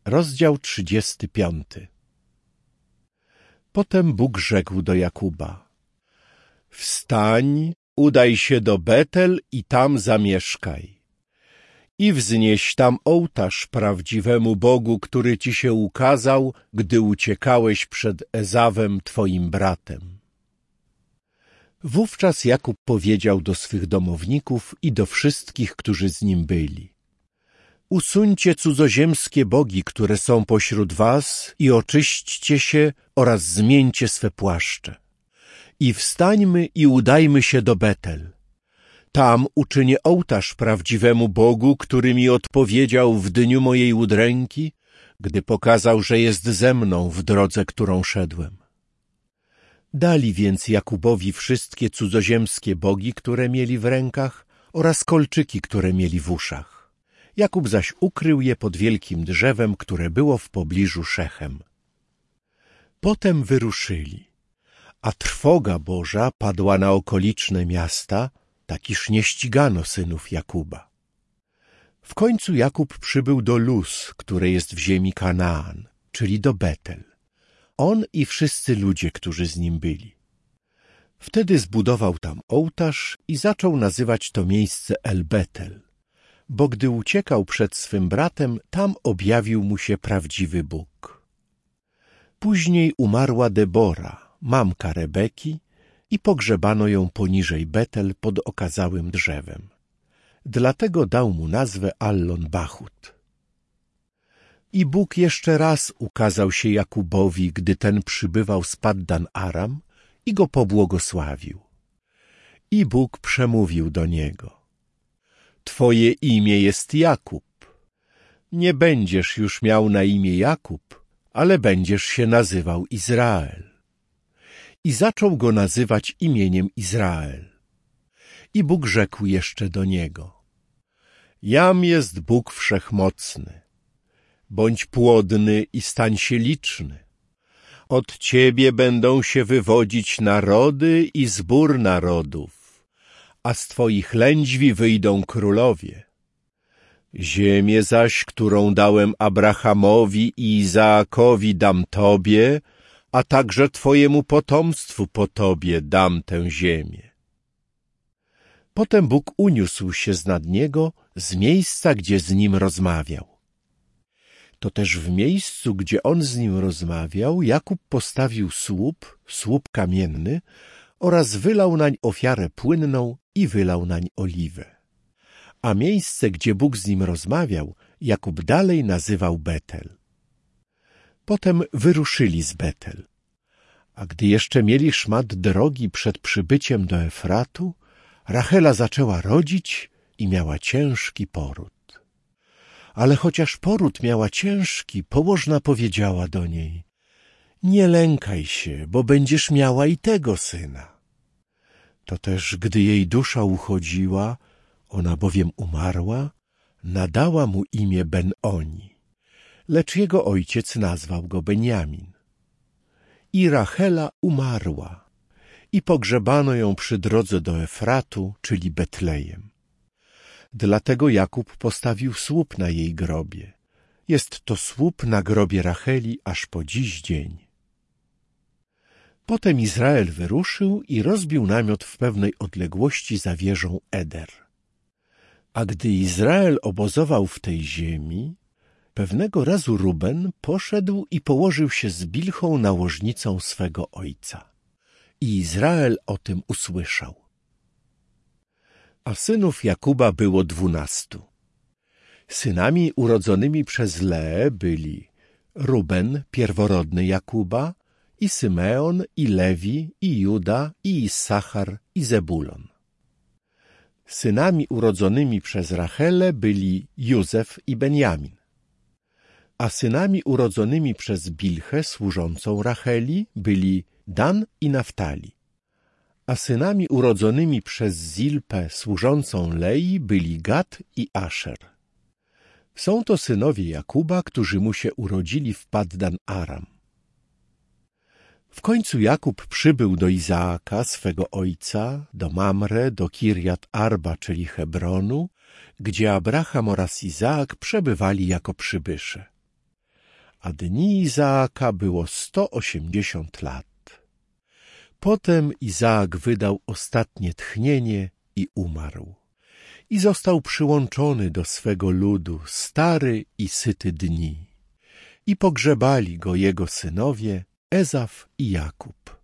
Rozdział 35. Potem Bóg rzekł do Jakuba: Wstań, udaj się do Betel i tam zamieszkaj. I wznieś tam ołtarz prawdziwemu Bogu, który ci się ukazał, gdy uciekałeś przed Ezawem, twoim bratem. Wówczas Jakub powiedział do swych domowników i do wszystkich, którzy z nim byli: Usuńcie cudzoziemskie bogi, które są pośród was, i oczyśćcie się oraz zmieńcie swe płaszcze. I wstańmy i udajmy się do Betel. Tam uczynię ołtarz prawdziwemu Bogu, który mi odpowiedział w dniu mojej udręki, gdy pokazał, że jest ze mną w drodze, którą szedłem. Dali więc Jakubowi wszystkie cudzoziemskie bogi, które mieli w rękach, oraz kolczyki, które mieli w uszach. Jakub zaś ukrył je pod wielkim drzewem, które było w pobliżu Szechem. Potem wyruszyli, a trwoga Boża padła na okoliczne miasta, tak iż nie ścigano synów Jakuba. W końcu Jakub przybył do Luz, które jest w ziemi Kanaan, czyli do Betel, on i wszyscy ludzie, którzy z nim byli. Wtedy zbudował tam ołtarz i zaczął nazywać to miejsce El Betel, bo gdy uciekał przed swym bratem, tam objawił mu się prawdziwy Bóg. Później umarła Debora, mamka Rebeki, i pogrzebano ją poniżej Betel pod okazałym drzewem. Dlatego dał mu nazwę Allon Bachut. I Bóg jeszcze raz ukazał się Jakubowi, gdy ten przybywał z Paddan Aram, i go pobłogosławił. I Bóg przemówił do niego: Twoje imię jest Jakub. Nie będziesz już miał na imię Jakub, ale będziesz się nazywał Izrael. I zaczął go nazywać imieniem Izrael. I Bóg rzekł jeszcze do niego: Jam jest Bóg Wszechmocny. Bądź płodny i stań się liczny. Od ciebie będą się wywodzić narody i zbór narodów, a z twoich lędźwi wyjdą królowie. Ziemię zaś, którą dałem Abrahamowi i Izaakowi, dam tobie, a także twojemu potomstwu po tobie dam tę ziemię. Potem Bóg uniósł się znad niego z miejsca, gdzie z nim rozmawiał. To też w miejscu, gdzie on z nim rozmawiał, Jakub postawił słup kamienny oraz wylał nań ofiarę płynną i wylał nań oliwę. A miejsce, gdzie Bóg z nim rozmawiał, Jakub dalej nazywał Betel. Potem wyruszyli z Betel. A gdy jeszcze mieli szmat drogi przed przybyciem do Efratu, Rachela zaczęła rodzić i miała ciężki poród. Ale chociaż poród miała ciężki, położna powiedziała do niej: Nie lękaj się, bo będziesz miała i tego syna. To też, gdy jej dusza uchodziła, ona bowiem umarła, nadała mu imię Ben-Oni, lecz jego ojciec nazwał go Benjamin. I Rachela umarła i pogrzebano ją przy drodze do Efratu, czyli Betlejem. Dlatego Jakub postawił słup na jej grobie. Jest to słup na grobie Racheli aż po dziś dzień. Potem Izrael wyruszył i rozbił namiot w pewnej odległości za wieżą Eder. A gdy Izrael obozował w tej ziemi, pewnego razu Ruben poszedł i położył się z Bilchą, nałożnicą swego ojca. I Izrael o tym usłyszał. A synów Jakuba było 12. Synami urodzonymi przez Leę byli Ruben, pierworodny Jakuba, i Symeon, i Lewi, i Juda, i Issachar, i Zebulon. Synami urodzonymi przez Rachelę byli Józef i Benjamin. A synami urodzonymi przez Bilchę, służącą Racheli, byli Dan i Naftali. A synami urodzonymi przez Zilpę, służącą Lei, byli Gad i Aszer. Są to synowie Jakuba, którzy mu się urodzili w Paddan Aram. W końcu Jakub przybył do Izaaka, swego ojca, do Mamre, do Kirjat Arba, czyli Hebronu, gdzie Abraham oraz Izaak przebywali jako przybysze. a dni Izaaka było 180 lat. Potem Izaak wydał ostatnie tchnienie i umarł. I został przyłączony do swego ludu stary i syty dni. I pogrzebali go jego synowie Ezaf i Jakub.